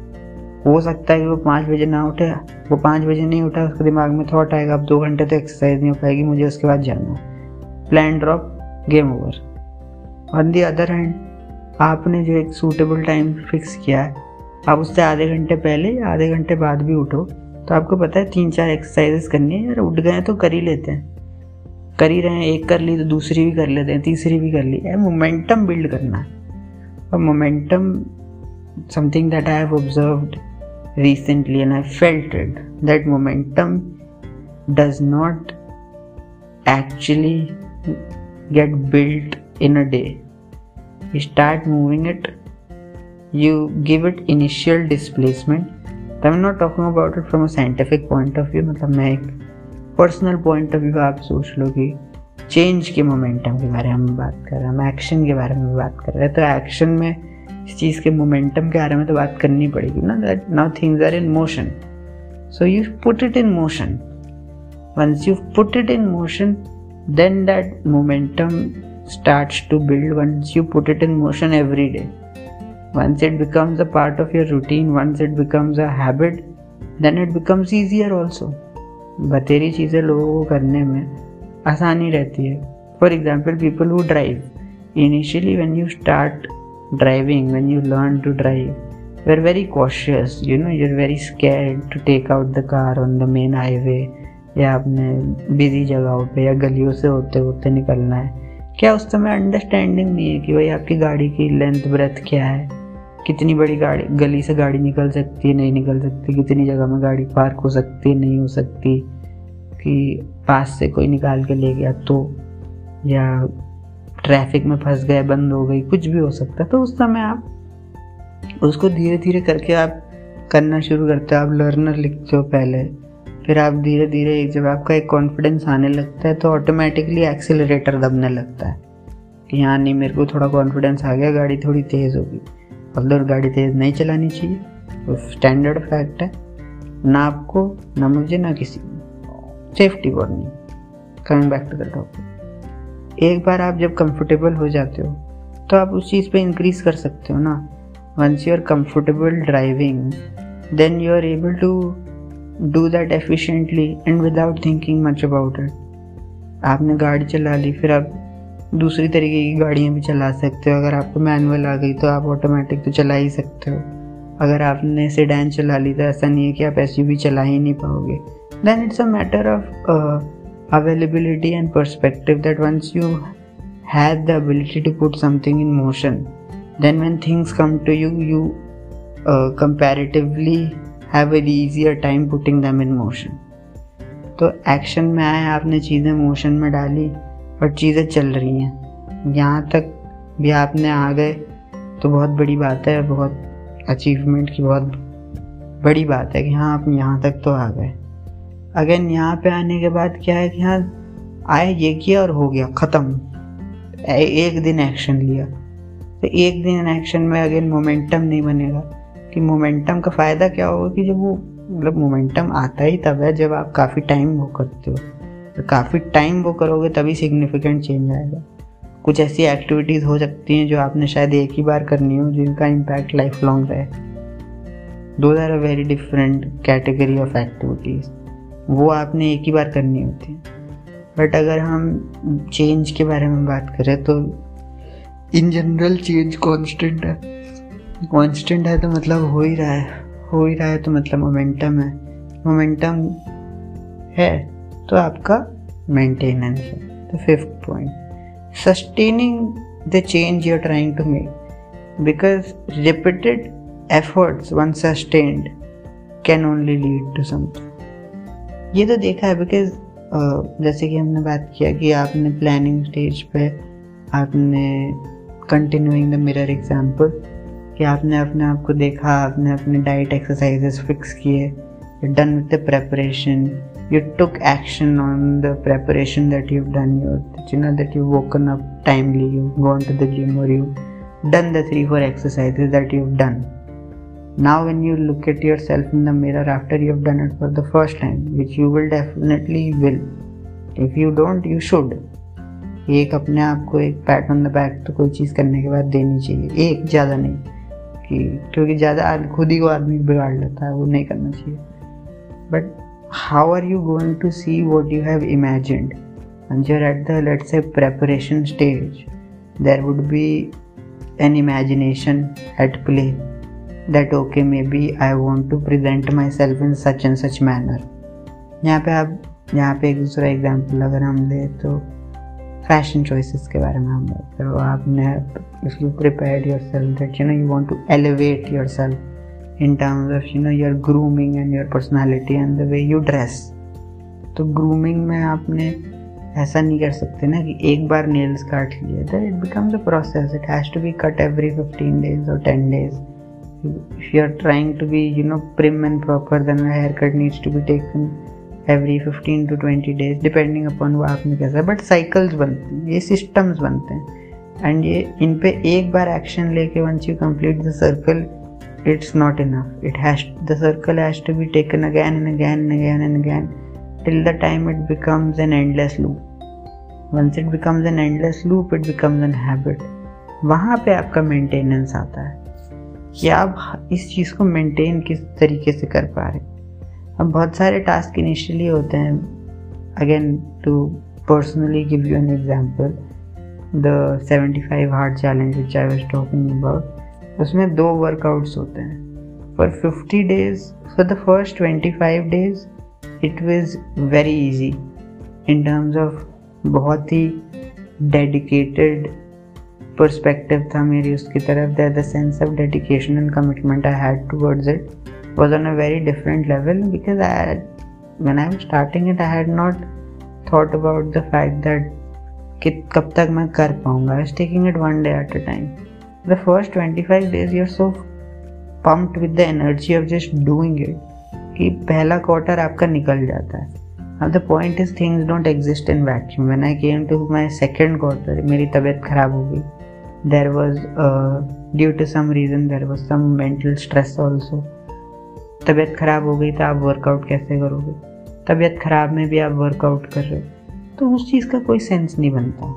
हो सकता है कि वो पाँच बजे ना उठे, वो पाँच बजे नहीं उठा, उसके दिमाग में थॉट आएगा अब दो घंटे तो एक्सरसाइज नहीं हो पाएगी, मुझे उसके बाद जाना है, plan drop, game over. On the other hand, आपने जो एक सूटेबल टाइम फिक्स किया है, आप उससे आधे घंटे पहले या आधे घंटे बाद भी उठो, तो आपको पता है तीन चार एक्सरसाइजेस करनी है यार, उठ गए तो कर ही लेते हैं, कर ही रहे हैं, एक कर ली तो दूसरी भी कर लेते हैं, तीसरी भी कर ली है। मोमेंटम बिल्ड करना है, और momentum something that I have observed recently and I felt it, that momentum does not actually get built in a day. You start moving it, you give it initial displacement. I'm not talking about it from a scientific point of view, मतलब मैं एक personal point of view आप सोच लो कि change के momentum के बारे में बात कर रहे हैं, हम action के बारे में बात कर रहे हैं, तो action में इस चीज़ के मोमेंटम के बारे में तो बात करनी पड़ेगी ना, that now things are in motion, so you put it in motion. Once you put it in motion, then that momentum starts to build. Once you put it in motion every day, once it becomes a part of your routine, once it becomes a habit, then it becomes easier also. बतेरी चीज़ें लोगों को करने में आसानी रहती है। For example, people who drive, initially when you start driving, when you learn to drive, you're very cautious, you know, you're very scared to take out the car on the main highway, या अपने busy जगहों पे या गलियों से होते होते निकलना है। क्या उस समय अंडरस्टैंडिंग नहीं है कि भाई आपकी गाड़ी की लेंथ ब्रेथ क्या है, कितनी बड़ी गाड़ी गली से गाड़ी निकल सकती है, नहीं निकल सकती, कितनी जगह में गाड़ी पार्क हो सकती है, नहीं हो सकती, कि पास से कोई निकाल के ले गया तो, या ट्रैफिक में फंस गए, बंद हो गई, कुछ भी हो सकता है। तो उस समय आप उसको धीरे धीरे करके आप करना शुरू करते हो। आप लर्नर लिखते हो पहले, फिर आप धीरे धीरे जब आपका एक कॉन्फिडेंस आने लगता है तो ऑटोमेटिकली एक्सेलरेटर दबने लगता है कि हाँ नहीं, मेरे को थोड़ा कॉन्फिडेंस आ गया, गाड़ी थोड़ी तेज़ होगी। ऑल्दो गाड़ी तेज़ नहीं चलानी चाहिए, वो स्टैंडर्ड फैक्ट है, ना आपको ना मुझे ना किसी को। Safety warning, coming back to the topic. एक बार आप जब कंफर्टेबल हो जाते हो तो आप उस चीज़ पे इंक्रीज कर सकते हो ना। Once you are comfortable driving then you are able to do that efficiently and without thinking much about it. आपने गाड़ी चला ली, फिर आप दूसरी तरीके की गाड़ियाँ भी चला सकते हो। अगर आपको मैनुअल आ गई तो आप ऑटोमेटिक तो चला ही सकते हो। अगर आपने सेडान चला ली तो ऐसा नहीं है कि आप एसयूवी चला ही नहीं पाओगे। Then it's a matter of availability and perspective that once you have the ability to put something in motion, then when things come to you you comparatively have a easier time putting them in motion. तो action में आए, आपने चीज़ें motion में डाली और चीज़ें चल रही हैं, यहाँ तक भी आपने आ गए तो बहुत बड़ी बात है, बहुत अचीवमेंट की बहुत बड़ी बात है कि हाँ आप यहाँ तक तो आ गए। अगेन यहाँ पे आने के बाद क्या है कि हाँ आए, ये किया और हो गया, ख़त्म। एक दिन एक्शन लिया तो एक दिन एक्शन में अगेन मोमेंटम नहीं बनेगा। कि मोमेंटम का फ़ायदा क्या होगा कि जब वो मतलब मोमेंटम आता ही तब है जब आप काफ़ी टाइम वो करते हो, तो काफ़ी टाइम वो करोगे तभी सिग्निफिकेंट चेंज आएगा। कुछ ऐसी एक्टिविटीज़ हो सकती हैं जो आपने शायद एक ही बार करनी हो, जिनका इम्पैक्ट लाइफ लॉन्ग रहे। Those are a very different category of activities, वो आपने एक ही बार करनी होती है। बट अगर हम चेंज के बारे में बात करें तो इन जनरल चेंज कांस्टेंट है। कांस्टेंट है तो मतलब हो ही रहा है, हो ही रहा है तो मतलब मोमेंटम है। मोमेंटम है तो आपका मेंटेनेंस है। तो fifth point, sustaining the change you're trying to make, because repeated efforts once sustained can only lead to something। ये तो देखा है, बिकॉज uh, जैसे कि हमने बात किया कि आपने प्लानिंग स्टेज पे आपने कंटिन्यूइंग द मिरर एग्जाम्पल कि आपने अपने आप को देखा, आपने अपने डाइट एक्सरसाइजेस फिक्स किए, done with the preparation, you took action on the preparation that you've done, you you know that you've woken up timely, you've gone to the gym, or you've done the three four exercises that you've done. Now when you look at yourself in the mirror after you've done it for the first time, which you will definitely will, if you don't you should, एक अपने आप को एक PAT on the back तो कोई चीज़ करने के बाद देनी चाहिए, एक ज़्यादा नहीं, कि क्योंकि ज़्यादा खुद ही को आदमी बिगाड़ लेता है, वो नहीं करना चाहिए। But how are you going to see what you have imagined? Once you're at the, let's say, preparation stage, there would be an imagination at play that okay, maybe I want to present myself in such and such manner. यहाँ पे आप यहाँ पे एक दूसरा example अगर हम ले तो फैशन चॉइसेस के बारे में हम बात करें। आपने if you prepared yourself that you know you want to elevate yourself in terms of you know your grooming and your personality and the way you dress, तो grooming में आपने ऐसा नहीं कर सकते ना कि एक बार nails काट लिए, that it becomes a process, it has to be cut every fifteen days or ten days. If you are trying to be you know prim and proper, then a haircut needs to be taken every fifteen to twenty days depending upon वो आपने कैसा। but cycles बनते हैं, ये systems बनते हैं, and ये इन पे एक बार action लेके once you complete the circle, it's not enough. It has the circle has to be taken again and again and again and again till the time it becomes an endless loop. Once it becomes an endless loop, it becomes an habit. वहाँ पे आपका maintenance आता है कि आप इस चीज़ को maintain किस तरीके से कर पा रहे। अब बहुत सारे टास्क इनिशियली होते हैं। Again to personally give you an example, the seventy five hard challenge which I was talking about, उसमें दो वर्कआउट्स होते हैं for fifty days. For the first twenty five days it was very easy in terms of, बहुत ही dedicated perspective था मेरी उसकी तरफ, that the sense of dedication and commitment I had towards it was on a very different level, because I when I was starting it I had not thought about the fact that कि कब तक मैं कर पाऊंगा। I was taking it one day at a time. The first twenty-five days you're so pumped with the energy of just doing it कि पहला quarter आपका निकल जाता है। अब the point is things don't exist in vacuum. When I came to my second quarter, मेरी तबीयत खराब हो गई, there was due to some reason there was some mental stress also. तबीयत ख़राब हो गई तो आप वर्कआउट कैसे करोगे? तबीयत ख़राब में भी आप वर्कआउट कर रहे हो तो उस चीज़ का कोई सेंस नहीं बनता।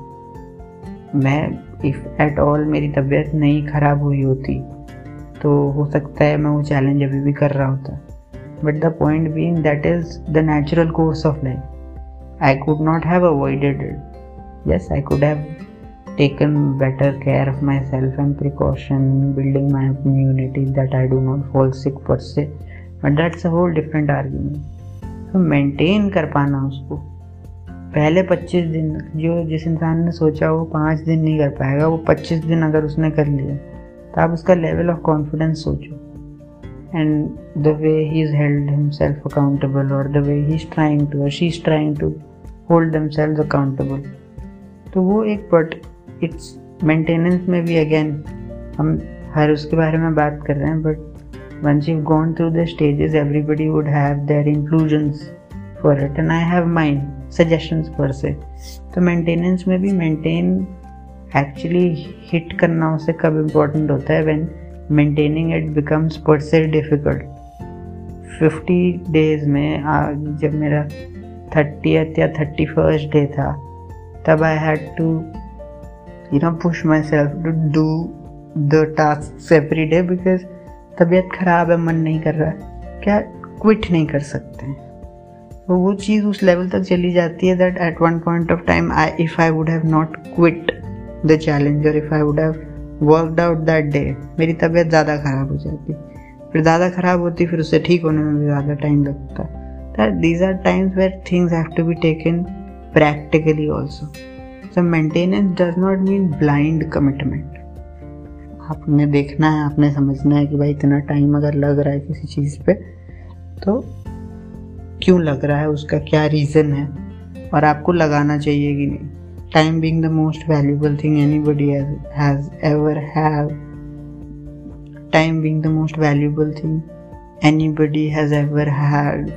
मैं इफ़ एट ऑल मेरी तबीयत नहीं ख़राब हुई होती तो हो सकता है मैं वो चैलेंज अभी भी कर रहा होता, but the point being that is the natural course of life. I could not have avoided it, yes I could have taken better care of myself and precaution, building my immunity that I do not fall sick per se, but that's a whole different argument. तो maintain कर पाना उसको पहले पच्चीस दिन, जो जिस इंसान ने सोचा वो पाँच दिन नहीं कर पाएगा, वो पच्चीस दिन अगर उसने कर लिया तो आप उसका लेवल ऑफ कॉन्फिडेंस सोचो, and the way he's held himself accountable or the way he's trying to or she's trying to hold themselves accountable. तो वो एक बट इट्स मेंटेनेंस में भी अगेन हम हर उसके बारे में बात कर रहे हैं, but once you gone through the stages everybody would have their inclusions for it and I have mine suggestions per se. तो मेंटेनेंस में भी मेंटेन एक्चुअली हिट करना उससे कब इम्पोर्टेंट होता है, व्हेन मेंटेनिंग इट बिकम्स पर से डिफ़िकल्ट। फिफ्टी डेज में आ, जब मेरा थर्टियथ या थर्टी फर्स्ट डे था तब I had to you know push myself to do the task every day because तबीयत ख़राब है, मन नहीं कर रहा है, क्या क्विट नहीं कर सकते हैं। तो वो चीज़ उस लेवल तक चली जाती है that at one point of time I if I would have not quit the challenge और if I would have worked out that day, मेरी तबीयत ज़्यादा ख़राब हो जाती, फिर ज़्यादा ख़राब होती, फिर उससे ठीक होने में भी ज़्यादा टाइम लगता। That these are times where things have to be taken practically also. So maintenance does not mean blind commitment. आपने देखना है, आपने समझना है कि भाई इतना टाइम अगर लग रहा है किसी चीज़ पे तो क्यों लग रहा है, उसका क्या रीज़न है और आपको लगाना चाहिए कि नहीं. Time being the most valuable thing anybody has, has ever have. Time being the most valuable thing anybody has ever had.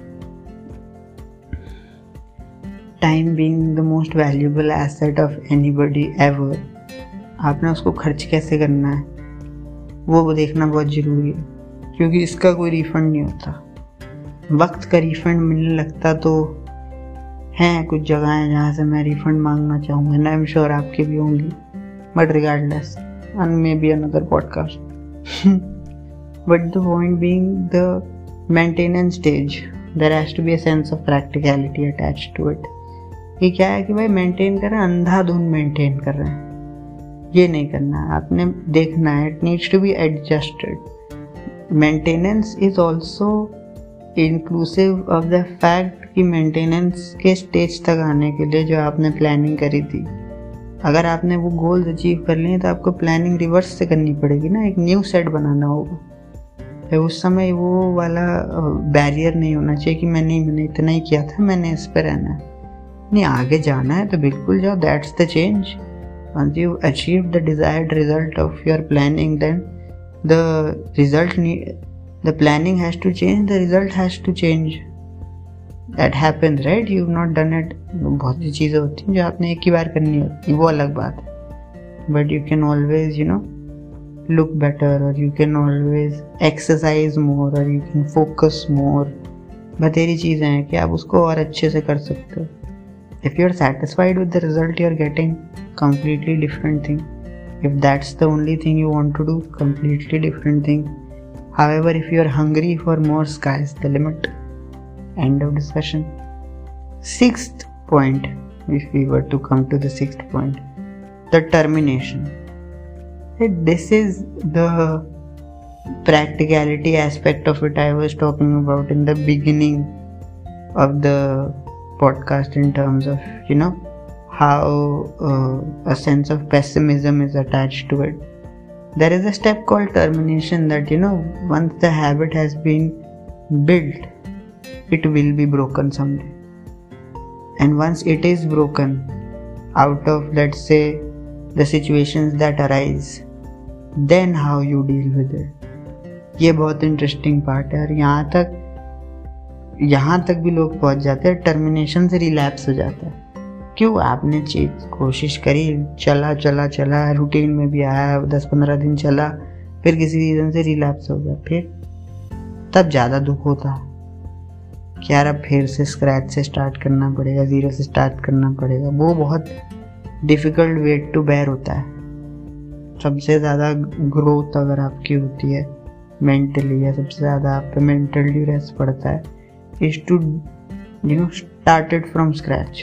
Time being the most valuable asset of anybody ever. आपने उसको खर्च कैसे करना है वो देखना बहुत ज़रूरी है, क्योंकि इसका कोई रिफ़ंड नहीं होता. वक्त का रिफ़ंड मिलने लगता तो हैं कुछ जगह हैं जहाँ से मैं रिफ़ंड मांगना चाहूँगा, एंड आई एम श्योर आपके भी होंगी, but regardless and maybe another podcast. But the point being the maintenance stage, there has to be a sense of practicality attached to it. ये क्या है कि भाई मेंटेन कर रहे हैं, अंधाधुन मेंटेन कर रहे हैं, ये नहीं करना है, आपने देखना है. It needs to be adjusted. Maintenance is also inclusive of the fact कि मेंटेनेंस के स्टेज तक आने के लिए जो आपने प्लानिंग करी थी, अगर आपने वो गोल्स अचीव कर लिए तो आपको प्लानिंग रिवर्स से करनी पड़ेगी ना, एक न्यू सेट बनाना होगा. उस समय वो वाला बैरियर नहीं होना चाहिए कि मैंने मैंने इतना ही किया था, मैंने इस पर रहना है. नहीं, आगे जाना है तो बिल्कुल जाओ, that's the change. Once you achieve the desired result of your planning, then the result the planning has to change, the result has to change. That happens, right? You have not done it. बहुत सी चीज़ें होती हैं जो आपने एक ही बार करनी होती, वो अलग बात है, but you can always you know look better, or you can always exercise more, or you can focus more. बतेरी चीज़ें हैं कि आप उसको और अच्छे से कर सकते हो. If you're satisfied with the result you're getting, completely different thing. If that's the only thing you want to do, completely different thing. However, if you're hungry for more, sky's the limit. End of discussion. Sixth point, if we were to come to the sixth point, the termination. This is the practicality aspect of it I was talking about in the beginning of the podcast, in terms of, you know, how uh, a sense of pessimism is attached to it. There is a step called termination that, you know, once the habit has been built, it will be broken someday. And once it is broken out of, let's say, the situations that arise, then how you deal with it. ये बहुत interesting part है. और यहाँ तक यहाँ तक भी लोग पहुँच जाते हैं, टर्मिनेशन से रिलैप्स हो जाता है क्यों आपने चीज कोशिश करी, चला चला चला रूटीन में भी आया, दस पंद्रह दिन चला, फिर किसी रीज़न से रिलैप्स हो गया, फिर तब ज़्यादा दुख होता है कि यार अब फिर से स्क्रैच से स्टार्ट करना पड़ेगा, ज़ीरो से स्टार्ट करना पड़ेगा। वो बहुत डिफ़िकल्ट वेट टू बेयर होता है। सबसे ज़्यादा ग्रोथ अगर आपकी होती है मेंटली, या सबसे ज़्यादा आप पे मेंटल ड्यूरेस पड़ता है, is to you know started from scratch.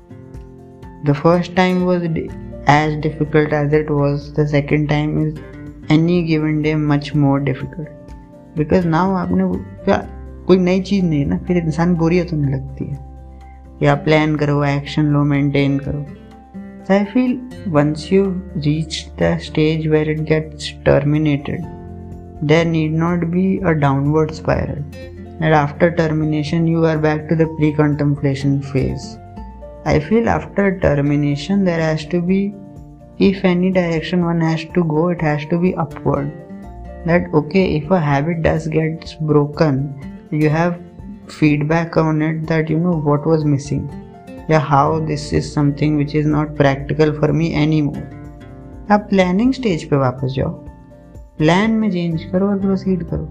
The first time was as difficult as it was the second time is any given day much more difficult, because now आपने कोई नई चीज़ नहीं है ना, फिर इंसान बोरियत होने लगती है। या प्लान करो, एक्शन लो, मेंटेन करो। So I feel once you reach the stage where it gets terminated, there need not be a downward spiral. And after termination, you are back to the pre-contemplation phase. I feel after termination, there has to be, if any direction one has to go, it has to be upward. That okay, if a habit does get broken, you have feedback on it that you know what was missing. या how this is something which is not practical for me anymore. आप planning stage पे वापस जाओ, plan में change करो और proceed करो.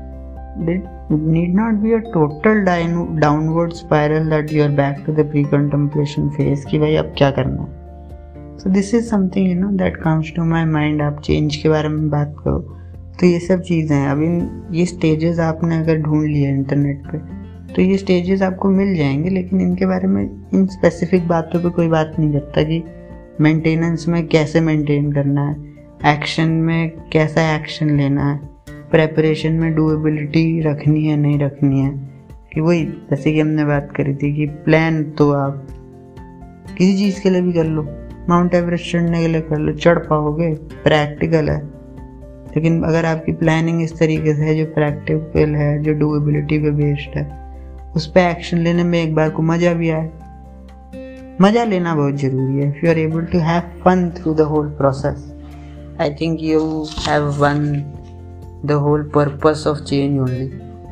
It need not be a total downward spiral that you are back to the pre-contemplation phase कि भाई अब क्या करना है. So this is something you know that comes to my mind. आप चेंज के बारे में बात करो तो ये सब चीज़ें हैं. अब इन ये स्टेजेस आपने अगर ढूंढ लिए इंटरनेट पे तो ये स्टेजेस आपको मिल जाएंगे, लेकिन इनके बारे में इन स्पेसिफिक बातों पे कोई बात नहीं करता कि मेंटेनेंस में कैसे मेंटेन करना है, एक्शन में कैसा एक्शन लेना है, प्रेपरेशन में डूएबिलिटी रखनी है नहीं रखनी है. कि वही जैसे कि हमने बात करी थी कि प्लान तो आप किसी चीज़ के लिए भी कर लो, माउंट एवरेस्ट चढ़ने के लिए कर लो, चढ़ पाओगे, प्रैक्टिकल है. लेकिन अगर आपकी प्लानिंग इस तरीके से है जो प्रैक्टिकल है, जो डूएबिलिटी पे बेस्ड है, उस पर एक्शन लेने में एक बार को मज़ा भी आए. मज़ा लेना बहुत ज़रूरी है. If you are able to have fun through the whole process, I think you have won the whole purpose of change only.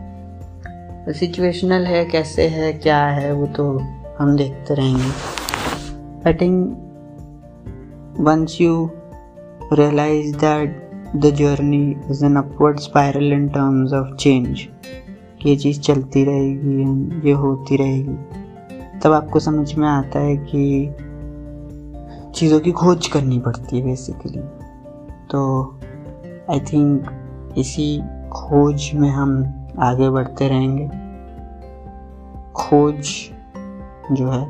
Situational है, कैसे है, क्या है, वो तो हम देखते रहेंगे. I think once you realise that the journey is an upward spiral in terms of change, ये चीज़ चलती रहेगी, ये होती रहेगी, तब आपको समझ में आता है कि चीज़ों की खोज करनी पड़ती है बेसिकली. तो आई थिंक इसी खोज में हम आगे बढ़ते रहेंगे. खोज जो है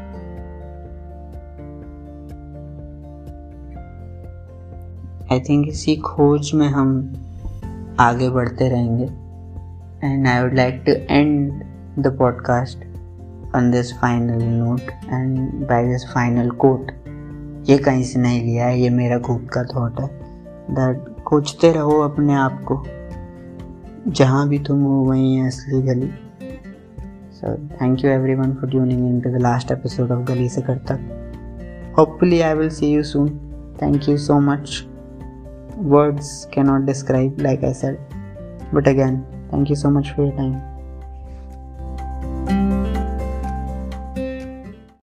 आई थिंक इसी खोज में हम आगे बढ़ते रहेंगे. And I would like to end the podcast on this final note and by this final quote. ये कहीं से नहीं लिया है, ये मेरा खुद का थॉट है. That खोजते रहो अपने आप को, जहाँ भी तुम हो वहीं है असली गली. So thank you everyone for tuning in to the last episode of गली से घर तक. Hopefully I will see you soon. Thank you so much. Words cannot describe, like I said, but again, thank you so much for your time.